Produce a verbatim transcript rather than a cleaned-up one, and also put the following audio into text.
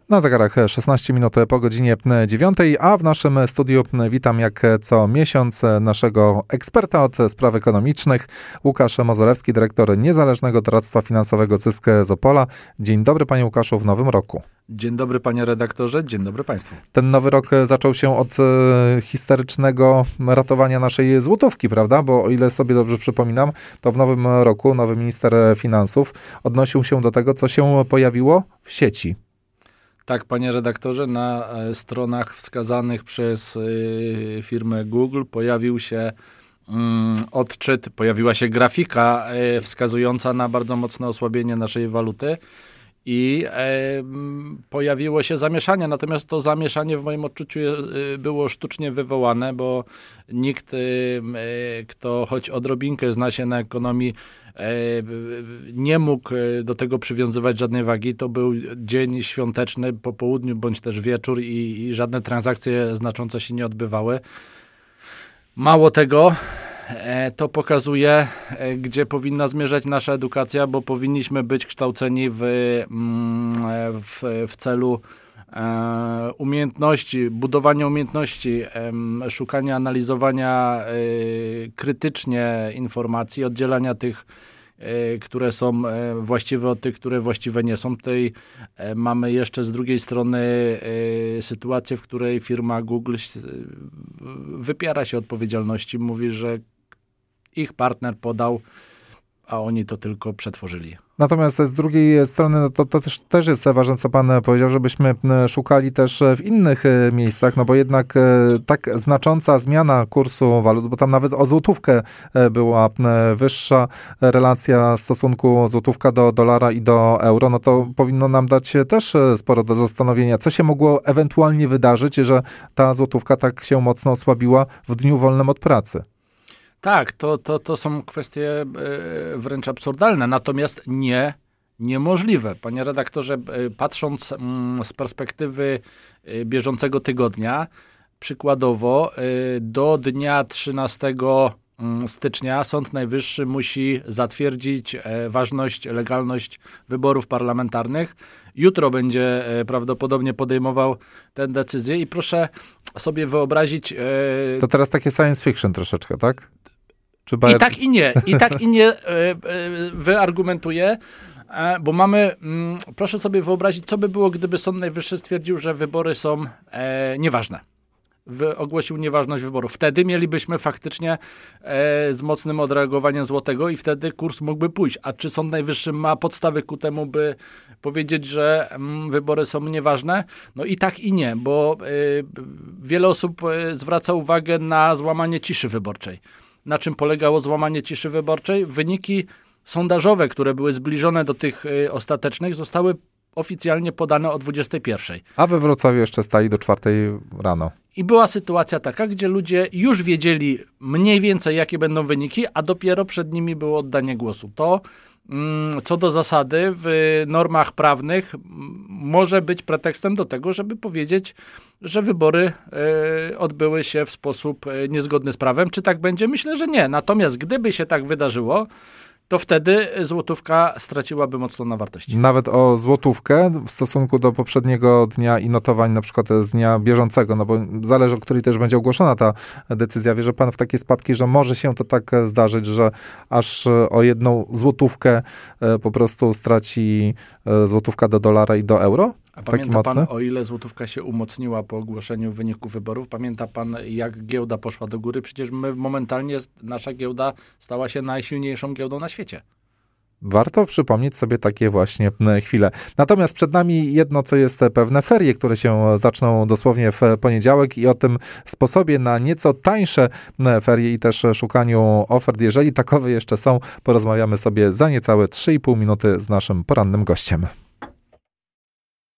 Na zegarach szesnaście minut po godzinie dziewiątej, a w naszym studiu witam jak co miesiąc naszego eksperta od spraw ekonomicznych, Łukasz Mozolewski, dyrektor Niezależnego Doradztwa Finansowego C Y S K z Opola. Dzień dobry panie Łukaszu w nowym roku. Dzień dobry panie redaktorze, dzień dobry państwu. Ten nowy rok zaczął się od historycznego ratowania naszej złotówki, prawda? Bo o ile sobie dobrze przypominam, to w nowym roku nowy minister finansów odnosił się do tego, co się pojawiło w sieci. Tak, panie redaktorze, na stronach wskazanych przez firmę Google pojawił się odczyt, pojawiła się grafika wskazująca na bardzo mocne osłabienie naszej waluty i pojawiło się zamieszanie. Natomiast to zamieszanie w moim odczuciu było sztucznie wywołane, bo nikt, kto choć odrobinkę zna się na ekonomii, nie mógł do tego przywiązywać żadnej wagi. To był dzień świąteczny po południu bądź też wieczór i, i żadne transakcje znaczące się nie odbywały. Mało tego, to pokazuje, gdzie powinna zmierzać nasza edukacja, bo powinniśmy być kształceni w, w, w celu umiejętności, budowania umiejętności, szukania, analizowania krytycznie informacji, oddzielania tych, które są właściwe od tych, które właściwe nie są. Tutaj mamy jeszcze z drugiej strony sytuację, w której firma Google wypiera się odpowiedzialności, mówi, że ich partner podał, a oni to tylko przetworzyli. Natomiast z drugiej strony no to, to też, też jest ważne, co pan powiedział, żebyśmy szukali też w innych miejscach, no bo jednak tak znacząca zmiana kursu walut, bo tam nawet o złotówkę była wyższa relacja stosunku złotówka do dolara i do euro, no to powinno nam dać też sporo do zastanowienia, co się mogło ewentualnie wydarzyć, że ta złotówka tak się mocno osłabiła w dniu wolnym od pracy. Tak, to, to, to są kwestie wręcz absurdalne, natomiast nie niemożliwe. Panie redaktorze, patrząc z perspektywy bieżącego tygodnia, przykładowo do dnia trzynastego stycznia Sąd Najwyższy musi zatwierdzić ważność, legalność wyborów parlamentarnych. Jutro będzie prawdopodobnie podejmował tę decyzję i proszę sobie wyobrazić... To teraz takie science fiction troszeczkę, tak? Czy I tak i nie. I tak i nie wyargumentuję, bo mamy... Proszę sobie wyobrazić, co by było, gdyby Sąd Najwyższy stwierdził, że wybory są nieważne. Ogłosił nieważność wyborów. Wtedy mielibyśmy faktycznie e, z mocnym odreagowaniem złotego i wtedy kurs mógłby pójść. A czy Sąd Najwyższy ma podstawy ku temu, by powiedzieć, że mm, wybory są nieważne? No i tak i nie, bo e, wiele osób e, zwraca uwagę na złamanie ciszy wyborczej. Na czym polegało złamanie ciszy wyborczej? Wyniki sondażowe, które były zbliżone do tych e, ostatecznych, zostały oficjalnie podane o dwudziestej pierwszej. A we Wrocławiu jeszcze stali do czwartej rano. I była sytuacja taka, gdzie ludzie już wiedzieli mniej więcej, jakie będą wyniki, a dopiero przed nimi było oddanie głosu. To, co do zasady, w normach prawnych może być pretekstem do tego, żeby powiedzieć, że wybory odbyły się w sposób niezgodny z prawem. Czy tak będzie? Myślę, że nie. Natomiast gdyby się tak wydarzyło, to wtedy złotówka straciłaby mocno na wartości. Nawet o złotówkę w stosunku do poprzedniego dnia i notowań na przykład z dnia bieżącego, no bo zależy, o której też będzie ogłoszona ta decyzja. Wierzy pan w takie spadki, że może się to tak zdarzyć, że aż o jedną złotówkę po prostu straci złotówka do dolara i do euro? A pamięta pan, o ile złotówka się umocniła po ogłoszeniu wyników wyborów? Pamięta pan, jak giełda poszła do góry? Przecież my momentalnie, nasza giełda stała się najsilniejszą giełdą na świecie. Warto przypomnieć sobie takie właśnie chwile. Natomiast przed nami jedno, co jest pewne, ferie, które się zaczną dosłownie w poniedziałek i o tym sposobie na nieco tańsze ferie i też szukaniu ofert, jeżeli takowe jeszcze są, porozmawiamy sobie za niecałe trzy i pół minuty z naszym porannym gościem.